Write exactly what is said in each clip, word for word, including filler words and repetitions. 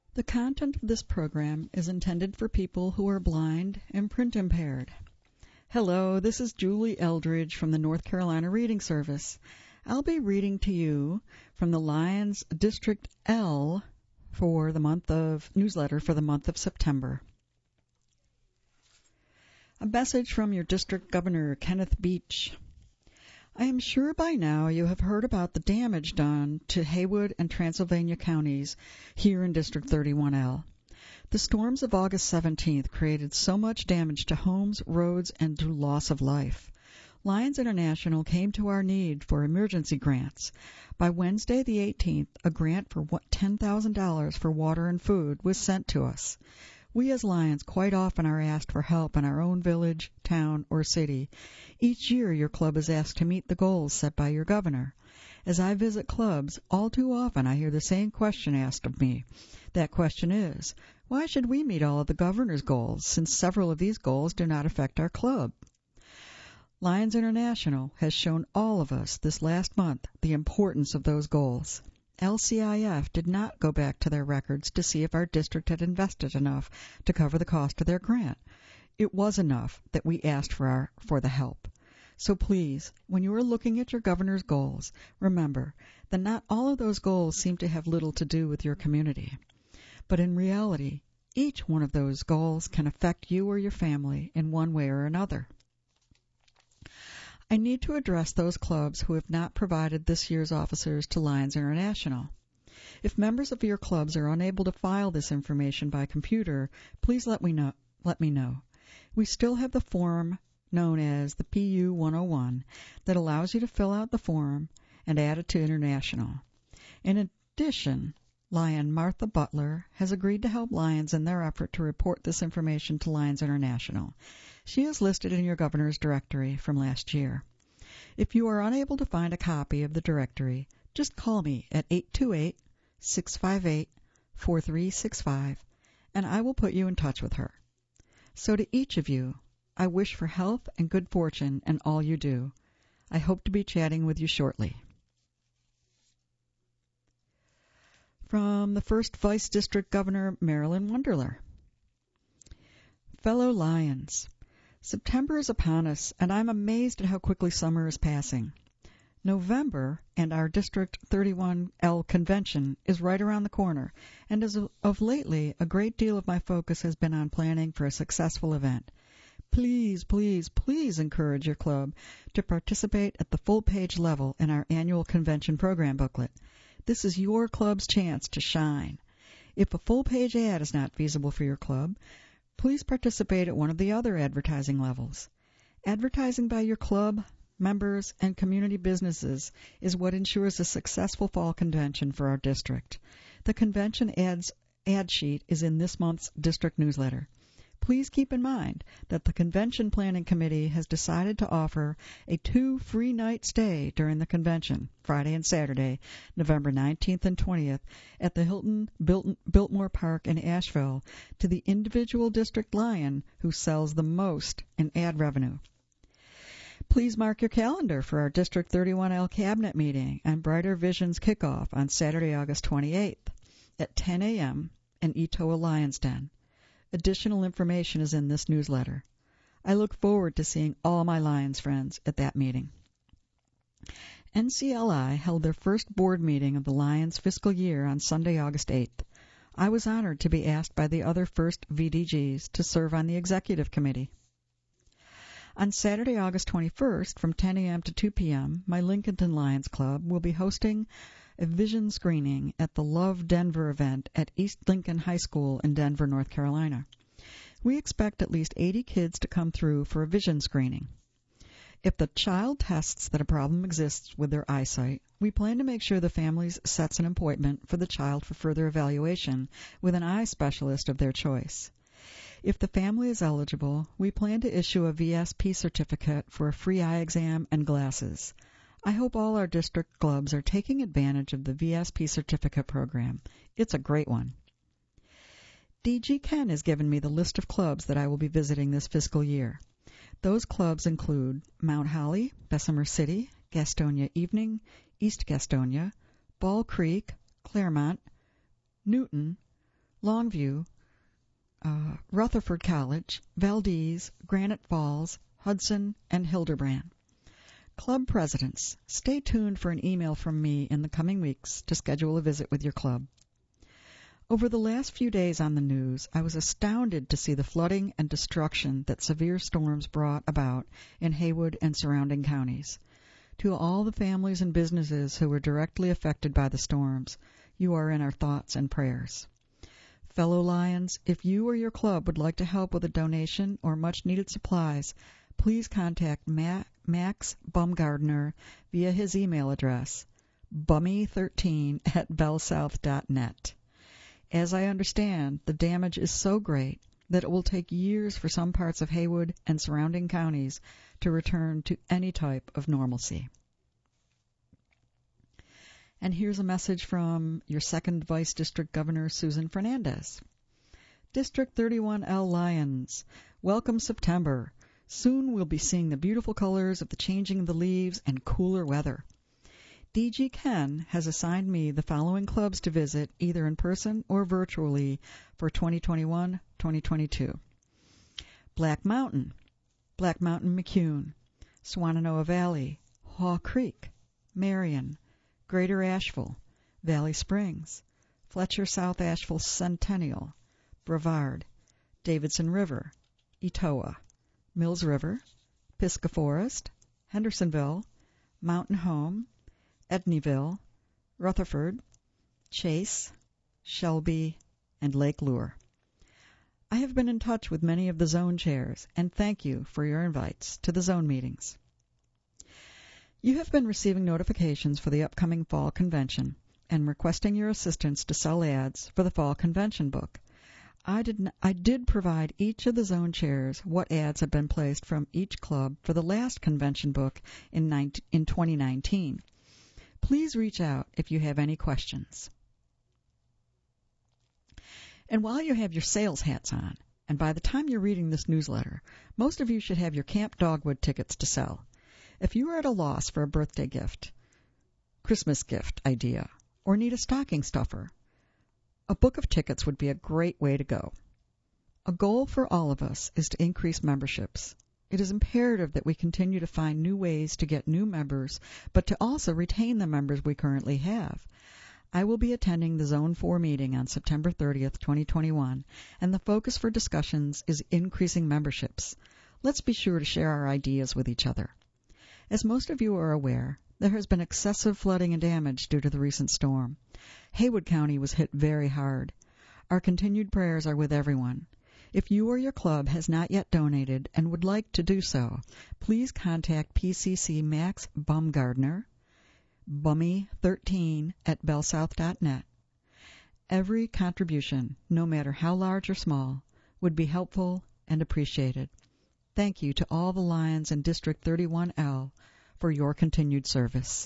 The content of this program is intended for people who are blind and print impaired. Hello, this is Julie Eldridge from the North Carolina Reading Service. I'll be reading to you from the Lions District L for the month of newsletter for the month of September. A message from your district governor, Kenneth Beach. I am sure by now you have heard about the damage done to Haywood and Transylvania counties here in District thirty-one L. The storms of August seventeenth created so much damage to homes, roads, and to loss of life. Lions International came to our need for emergency grants. By Wednesday the eighteenth, a grant for ten thousand dollars for water and food was sent to us. We as Lions quite often are asked for help in our own village, town, or city. Each year your club is asked to meet the goals set by your governor. As I visit clubs, all too often I hear the same question asked of me. That question is, why should we meet all of the governor's goals, since several of these goals do not affect our club? Lions International has shown all of us this last month the importance of those goals. L C I F did not go back to their records to see if our district had invested enough to cover the cost of their grant. It was enough that we asked for our, for the help. So please, when you are looking at your governor's goals, remember that not all of those goals seem to have little to do with your community. But in reality, each one of those goals can affect you or your family in one way or another. I need to address those clubs who have not provided this year's officers to Lions International. If members of your clubs are unable to file this information by computer, please let me know. Let me know. We still have the form known as the P U one oh one that allows you to fill out the form and add it to International. In addition, Lion Martha Butler has agreed to help Lions in their effort to report this information to Lions International. She is listed in your governor's directory from last year. If you are unable to find a copy of the directory, just call me at eight two eight, six five eight, four three six five, and I will put you in touch with her. So to each of you, I wish for health and good fortune in all you do. I hope to be chatting with you shortly. From the first Vice District Governor, Marilyn Wunderler. Fellow Lions, September is upon us, and I'm amazed at how quickly summer is passing. November and our District thirty-one L convention is right around the corner, and as of lately, a great deal of my focus has been on planning for a successful event. Please, please, please encourage your club to participate at the full-page level in our annual convention program booklet. This is your club's chance to shine. If a full-page ad is not feasible for your club, please participate at one of the other advertising levels. Advertising by your club, members, and community businesses is what ensures a successful fall convention for our district. The convention ads ad sheet is in this month's district newsletter. Please keep in mind that the Convention Planning Committee has decided to offer a two free night stay during the convention, Friday and Saturday, November nineteenth and twentieth, at the Hilton Biltmore Park in Asheville to the individual district lion who sells the most in ad revenue. Please mark your calendar for our District thirty-one L Cabinet meeting and Brighter Visions kickoff on Saturday, August twenty-eighth at ten a.m. in Etowa Lions Den. Additional information is in this newsletter. I look forward to seeing all my Lions friends at that meeting. N C L I held their first board meeting of the Lions fiscal year on Sunday, August eighth. I was honored to be asked by the other first V D Gs to serve on the executive committee. On Saturday, August twenty-first, from ten a.m. to two p.m., my Lincolnton Lions Club will be hosting a vision screening at the Love Denver event at East Lincoln High School in Denver, North Carolina. We expect at least eighty kids to come through for a vision screening. If the child tests that a problem exists with their eyesight, we plan to make sure the family sets an appointment for the child for further evaluation with an eye specialist of their choice. If the family is eligible, we plan to issue a V S P certificate for a free eye exam and glasses. I hope all our district clubs are taking advantage of the V S P certificate program. It's a great one. D G Ken has given me the list of clubs that I will be visiting this fiscal year. Those clubs include Mount Holly, Bessemer City, Gastonia Evening, East Gastonia, Ball Creek, Claremont, Newton, Longview, uh, Rutherford College, Valdez, Granite Falls, Hudson, and Hildebrand. Club presidents, stay tuned for an email from me in the coming weeks to schedule a visit with your club. Over the last few days on the news, I was astounded to see the flooding and destruction that severe storms brought about in Haywood and surrounding counties. To all the families and businesses who were directly affected by the storms, you are in our thoughts and prayers. Fellow Lions, if you or your club would like to help with a donation or much-needed supplies, please contact Ma- Max Bumgardner via his email address, bummy thirteen at bellsouth dot net. As I understand, the damage is so great that it will take years for some parts of Haywood and surrounding counties to return to any type of normalcy. And here's a message from your second Vice District Governor, Susan Fernandez. District thirty-one L Lions, welcome September. Soon we'll be seeing the beautiful colors of the changing of the leaves and cooler weather. D G Ken has assigned me the following clubs to visit either in person or virtually for twenty twenty-one twenty twenty-two. Black Mountain, Black Mountain McCune, Swannanoa Valley, Haw Creek, Marion, Greater Asheville, Valley Springs, Fletcher South Asheville Centennial, Brevard, Davidson River, Etowah, Mills River, Pisgah Forest, Hendersonville, Mountain Home, Edneyville, Rutherford, Chase, Shelby, and Lake Lure. I have been in touch with many of the zone chairs, and thank you for your invites to the zone meetings. You have been receiving notifications for the upcoming Fall Convention and requesting your assistance to sell ads for the Fall Convention book. I did, n- I did provide each of the zone chairs what ads have been placed from each club for the last convention book in, nineteen, in twenty nineteen. Please reach out if you have any questions. And while you have your sales hats on, and by the time you're reading this newsletter, most of you should have your Camp Dogwood tickets to sell. If you are at a loss for a birthday gift, Christmas gift idea, or need a stocking stuffer, a book of tickets would be a great way to go. A goal for all of us is to increase memberships. It is imperative that we continue to find new ways to get new members, but to also retain the members we currently have. I will be attending the Zone four meeting on September thirtieth, twenty twenty-one, and the focus for discussions is increasing memberships. Let's be sure to share our ideas with each other. As most of you are aware, there has been excessive flooding and damage due to the recent storm. Haywood County was hit very hard. Our continued prayers are with everyone. If you or your club has not yet donated and would like to do so, please contact P C C Max Bumgardner, bummy thirteen at bellsouth dot net. Every contribution, no matter how large or small, would be helpful and appreciated. Thank you to all the Lions in District thirty-one L for your continued service.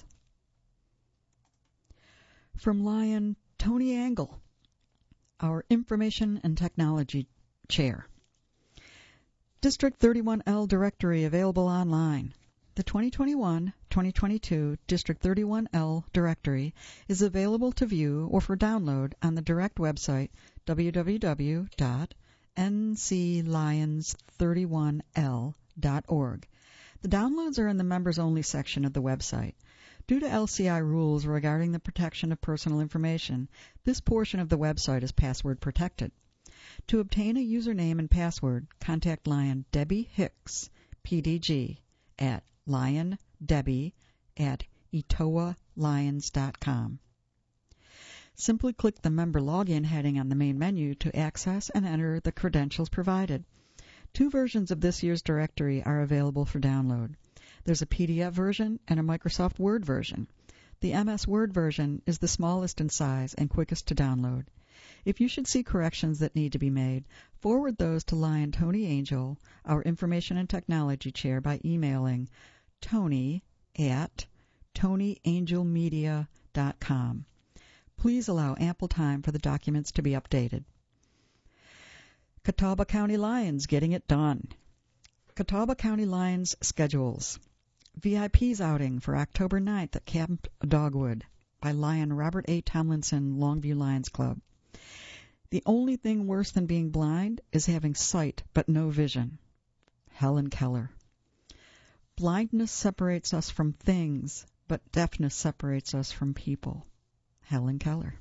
From Lion Tony Angle, our Information and Technology Chair. District thirty-one L directory available online. The twenty twenty-one twenty twenty-two District thirty-one L directory is available to view or for download on the direct website w w w dot n c lions thirty-one l dot org. The downloads are in the members-only section of the website. Due to L C I rules regarding the protection of personal information, this portion of the website is password protected. To obtain a username and password, contact Lion Debbie Hicks, P D G, at liondebbie at etowah lions dot com. Simply click the Member Login heading on the main menu to access and enter the credentials provided. Two versions of this year's directory are available for download. There's a P D F version and a Microsoft Word version. The M S Word version is the smallest in size and quickest to download. If you should see corrections that need to be made, forward those to Lion Tony Angel, our Information and Technology Chair, by emailing tony at tony angel media dot com. Please allow ample time for the documents to be updated. Catawba County Lions getting it done. Catawba County Lions schedules. V I P's outing for October ninth at Camp Dogwood by Lion Robert A. Tomlinson, Longview Lions Club. The only thing worse than being blind is having sight but no vision. Helen Keller. Blindness separates us from things, but deafness separates us from people. Helen Keller.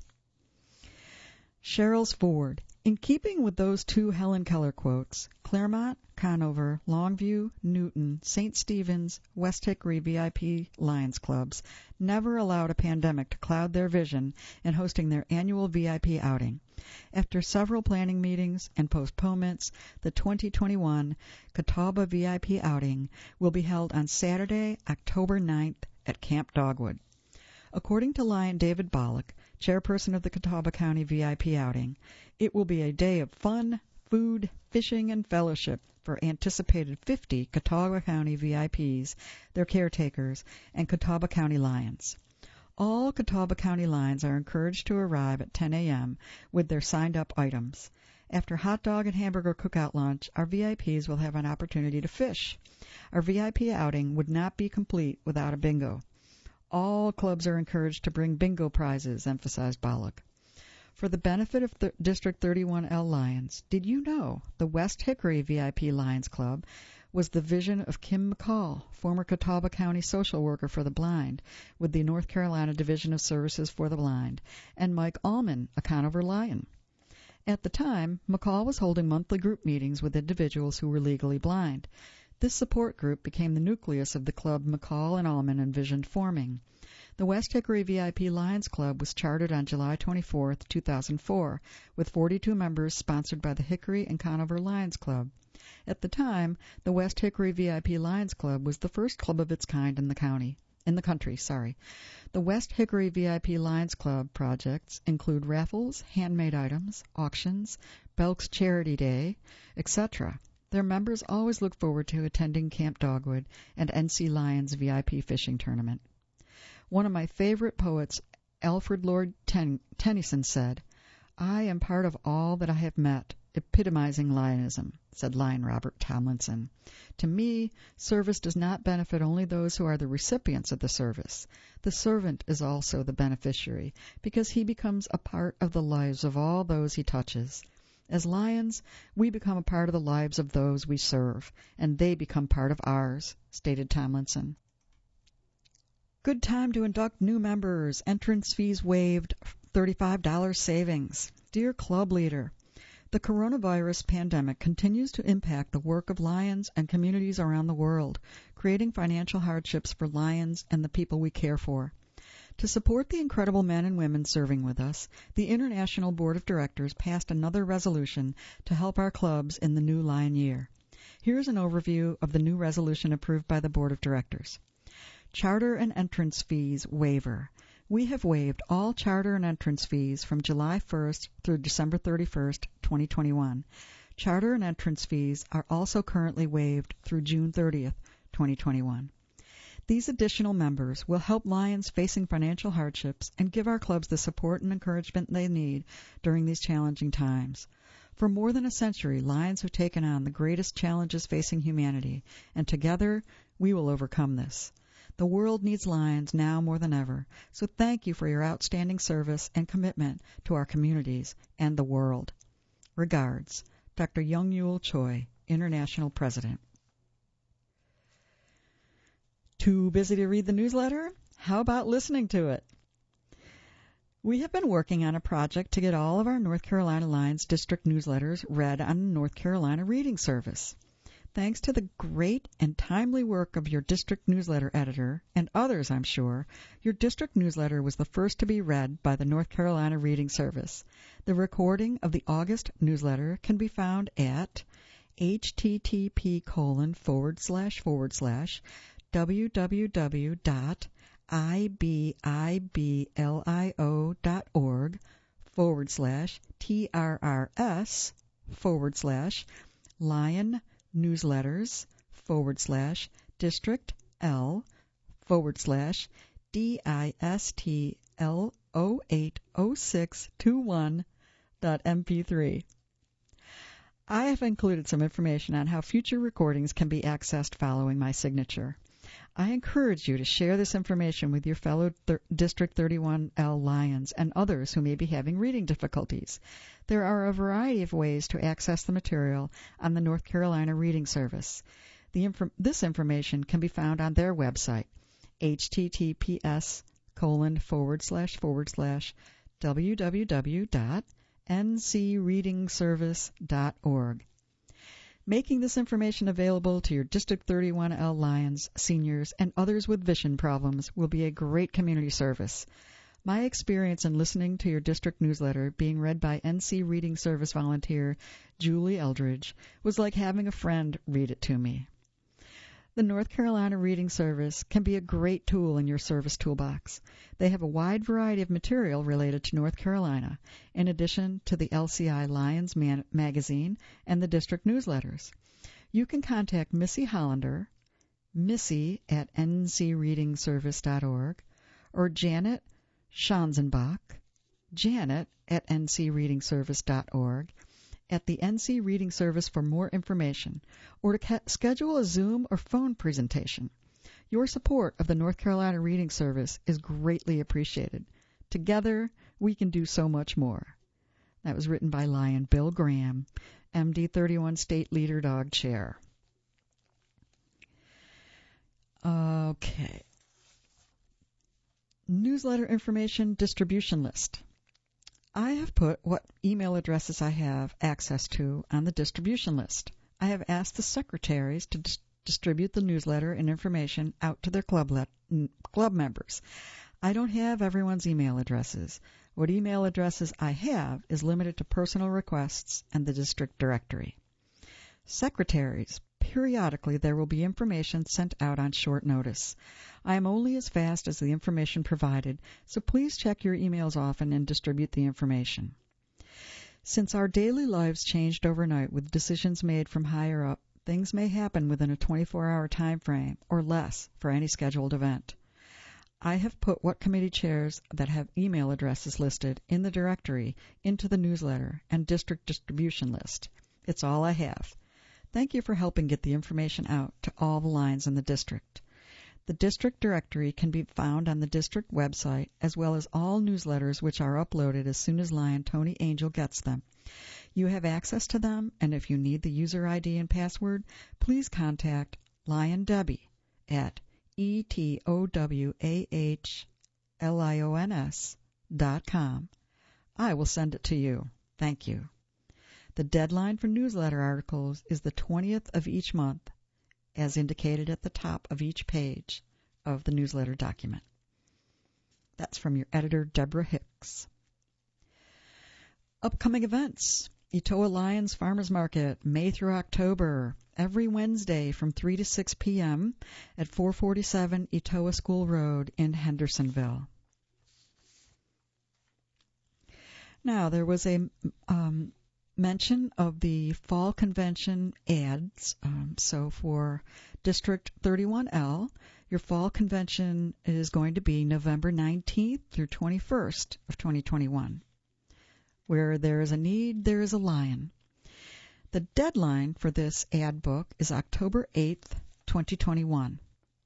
Cheryl's Ford. In keeping with those two Helen Keller quotes, Claremont, Conover, Longview, Newton, Saint Stephen's, West Hickory V I P Lions Clubs never allowed a pandemic to cloud their vision in hosting their annual V I P outing. After several planning meetings and postponements, the twenty twenty-one Catawba V I P outing will be held on Saturday, October ninth at Camp Dogwood. According to Lion David Bollock, chairperson of the Catawba County V I P outing, it will be a day of fun, food, fishing, and fellowship for anticipated fifty Catawba County V I Ps, their caretakers, and Catawba County Lions. All Catawba County Lions are encouraged to arrive at ten a.m. with their signed-up items. After hot dog and hamburger cookout lunch, our V I Ps will have an opportunity to fish. Our V I P outing would not be complete without a bingo. All clubs are encouraged to bring bingo prizes, emphasized Bollock. For the benefit of th- District thirty-one L Lions, did you know the West Hickory V I P Lions Club was the vision of Kim McCall, former Catawba County social worker for the blind with the North Carolina Division of Services for the Blind, and Mike Allman, a Conover Lion. At the time, McCall was holding monthly group meetings with individuals who were legally blind. This support group became the nucleus of the club McCall and Allman envisioned forming. The West Hickory V I P Lions Club was chartered on July twenty-fourth, two thousand four, with forty-two members sponsored by the Hickory and Conover Lions Club. At the time, the West Hickory V I P Lions Club was the first club of its kind in the county. In the country, sorry. The West Hickory V I P Lions Club projects include raffles, handmade items, auctions, Belk's Charity Day, et cetera. Their members always look forward to attending Camp Dogwood and N C Lions V I P fishing tournament. One of my favorite poets, Alfred Lord Ten- Tennyson, said, "I am part of all that I have met, epitomizing Lionism," said Lion Robert Tomlinson. To me, service does not benefit only those who are the recipients of the service. The servant is also the beneficiary, because he becomes a part of the lives of all those he touches. As Lions, we become a part of the lives of those we serve, and they become part of ours, stated Tomlinson. Good time to induct new members. Entrance fees waived, thirty-five dollars savings. Dear club leader, the coronavirus pandemic continues to impact the work of Lions and communities around the world, creating financial hardships for Lions and the people we care for. To support the incredible men and women serving with us, the International Board of Directors passed another resolution to help our clubs in the new Lion year. Here's an overview of the new resolution approved by the Board of Directors. Charter and entrance fees waiver. We have waived all charter and entrance fees from July first through December thirty-first, twenty twenty-one. Charter and entrance fees are also currently waived through June thirtieth, twenty twenty-one. These additional members will help Lions facing financial hardships and give our clubs the support and encouragement they need during these challenging times. For more than a century, Lions have taken on the greatest challenges facing humanity, and together we will overcome this. The world needs Lions now more than ever, so thank you for your outstanding service and commitment to our communities and the world. Regards, Doctor Young-Yul Choi, International President. Too busy to read the newsletter? How about listening to it? We have been working on a project to get all of our North Carolina Lions district newsletters read on the North Carolina Reading Service. Thanks to the great and timely work of your district newsletter editor, and others, I'm sure, your district newsletter was the first to be read by the North Carolina Reading Service. The recording of the August newsletter can be found at http colon forward slash forward slash www.ibiblio.org forward slash TRRS forward slash Lion newsletters forward slash district L forward slash D I S T L zero eight zero six two one dot M P three. I have included some information on how future recordings can be accessed following my signature. I encourage you to share this information with your fellow th- District thirty-one L Lions and others who may be having reading difficulties. There are a variety of ways to access the material on the North Carolina Reading Service. The inf- this information can be found on their website, https colon forward slash forward slash www dot ncreadingservice dot org. Making this information available to your District thirty-one L Lions, seniors, and others with vision problems will be a great community service. My experience in listening to your district newsletter being read by N C Reading Service volunteer Julie Eldridge was like having a friend read it to me. The North Carolina Reading Service can be a great tool in your service toolbox. They have a wide variety of material related to North Carolina, in addition to the L C I Lions man- magazine and the district newsletters. You can contact Missy Hollander, missy at n c reading service dot org, or Janet Schanzenbach, janet at n c reading service dot org, at the N C Reading Service for more information, or to ca- schedule a Zoom or phone presentation. Your support of the North Carolina Reading Service is greatly appreciated. Together, we can do so much more. That was written by Lion Bill Graham, M D thirty-one State Leader Dog Chair. Okay. Newsletter information distribution list. I have put what email addresses I have access to on the distribution list. I have asked the secretaries to dis- distribute the newsletter and information out to their club, let- club members. I don't have everyone's email addresses. What email addresses I have is limited to personal requests and the district directory. Secretaries. Periodically, there will be information sent out on short notice. I am only as fast as the information provided, so please check your emails often and distribute the information. Since our daily lives changed overnight with decisions made from higher up, things may happen within a twenty-four hour time frame or less for any scheduled event. I have put what committee chairs that have email addresses listed in the directory into the newsletter and district distribution list. It's all I have. Thank you for helping get the information out to all the lines in the district. The district directory can be found on the district website, as well as all newsletters which are uploaded as soon as Lion Tony Angel gets them. You have access to them, and if you need the user I D and password, please contact Lion Debbie at E T O W A H L I O N S dot com. I will send it to you. Thank you. The deadline for newsletter articles is the twentieth of each month, as indicated at the top of each page of the newsletter document. That's from your editor, Deborah Hicks. Upcoming events. Etowah Lions Farmers Market, May through October, every Wednesday from three to six p.m. at four forty-seven Etowah School Road in Hendersonville. Now, there was a um, mention of the fall convention ads. Um, so for District thirty-one L, your fall convention is going to be November nineteenth through twenty-first of twenty twenty-one. Where there is a need, there is a lion. The deadline for this ad book is October eighth, twenty twenty-one.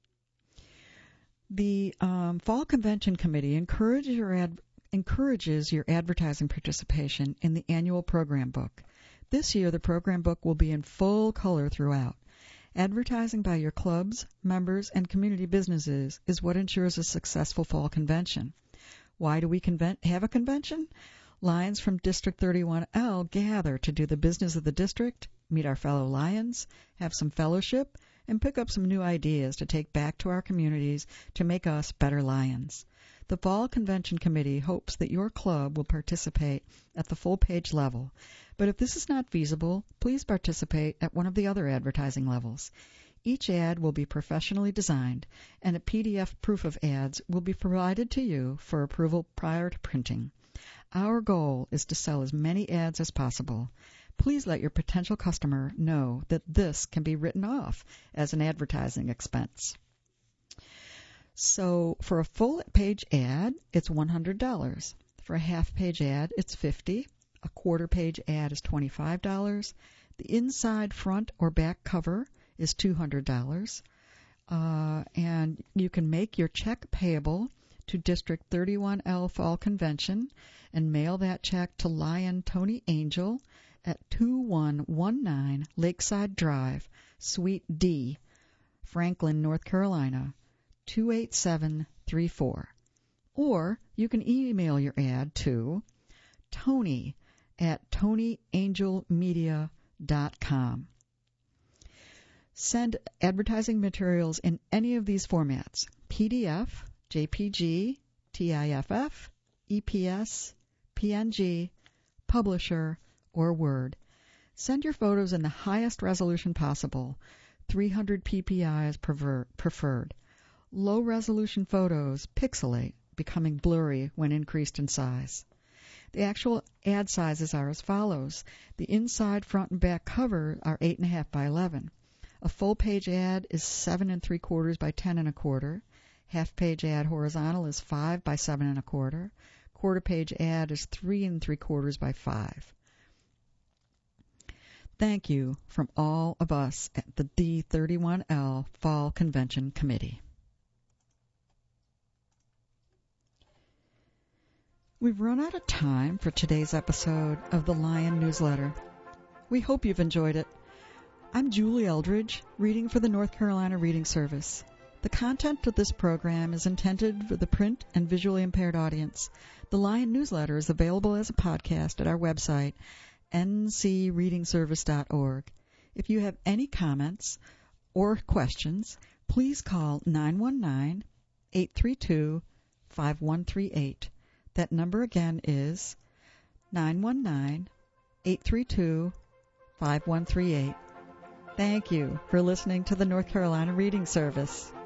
The um, Fall Convention Committee encourages your, ad, encourages your advertising participation in the annual program book. This year, the program book will be in full color throughout. Advertising by your clubs, members, and community businesses is what ensures a successful fall convention. Why do we conven- have a convention? Lions from District thirty-one L gather to do the business of the district, meet our fellow Lions, have some fellowship, and pick up some new ideas to take back to our communities to make us better Lions. The Fall Convention Committee hopes that your club will participate at the full-page level, but if this is not feasible, please participate at one of the other advertising levels. Each ad will be professionally designed, and a P D F proof of ads will be provided to you for approval prior to printing. Our goal is to sell as many ads as possible. Please let your potential customer know that this can be written off as an advertising expense. So for a full-page ad, it's one hundred dollars. For a half-page ad, it's fifty dollars. A quarter-page ad is twenty-five dollars. The inside, front, or back cover is two hundred dollars. uh, and you can make your check payable to District thirty-one L Fall Convention and mail that check to Lion Tony Angel at two one one nine Lakeside Drive, Suite D, Franklin, North Carolina, two eight seven three four. Or you can email your ad to Tony at tony angel media dot com. Send advertising materials in any of these formats: P D F, J P G, TIFF, E P S, P N G, Publisher, or Word. Send your photos in the highest resolution possible. three hundred P P I is preferred. Low-resolution photos pixelate, becoming blurry when increased in size. The actual ad sizes are as follows. The inside, front, and back cover are eight and a half by eleven. A full-page ad is seven and three quarters by ten and a quarter. Half-page ad horizontal is five by seven and a quarter. Quarter-page ad is three and three quarters by five. Thank you from all of us at the D thirty-one L Fall Convention Committee. We've run out of time for today's episode of the Lion Newsletter. We hope you've enjoyed it. I'm Julie Eldridge, reading for the North Carolina Reading Service. The content of this program is intended for the print and visually impaired audience. The Lion Newsletter is available as a podcast at our website, n c reading service dot org. If you have any comments or questions, please call nine one nine, eight three two, five one three eight. That number again is nine one nine, eight three two, five one three eight. Thank you for listening to the North Carolina Reading Service.